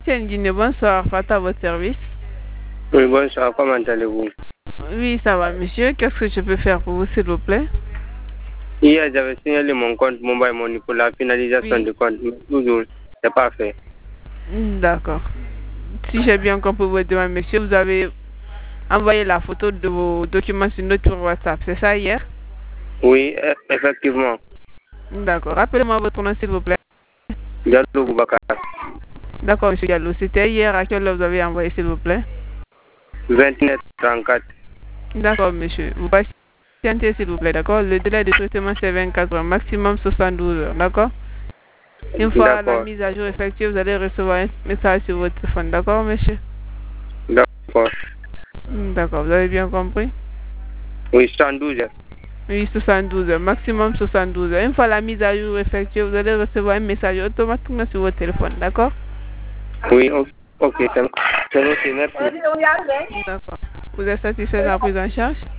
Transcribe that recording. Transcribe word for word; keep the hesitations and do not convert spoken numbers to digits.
Guinée, bonsoir, Fata, à votre service. Oui, bonsoir, comment allez-vous? Oui, ça va, monsieur. Qu'est-ce que je peux faire pour vous, s'il vous plaît? Hier, j'avais signalé mon compte Mobile Money pour la finalisation Oui. du compte, mais toujours, c'est pas fait. D'accord. Si j'ai bien compris votre demande, monsieur, vous avez envoyé la photo de vos documents sur notre WhatsApp, c'est ça hier? Oui, e- effectivement. D'accord. Rappelez-moi votre nom, s'il vous plaît. Diallo Boubacar, D'accord, monsieur Diallo. C'était hier. À quelle heure vous avez envoyé, s'il vous plaît? vingt-neuf trente-quatre. D'accord, monsieur. Vous patientez, s'il vous plaît, d'accord? Le délai de traitement, c'est vingt-quatre heures, maximum soixante-douze heures, d'accord? Une fois la D'accord, mise à jour effectuée, vous allez recevoir un message sur votre téléphone, d'accord, monsieur? d'accord. D'accord, vous avez bien compris? Oui, soixante-douze heures. Oui, soixante-douze heures, maximum soixante-douze heures. Une fois la mise à jour effectuée, vous allez recevoir un message automatiquement sur votre téléphone, d'accord? Oui, o- ok, c'est c'est noté, merci. D'accord. Vous êtes satisfait de la prise en charge?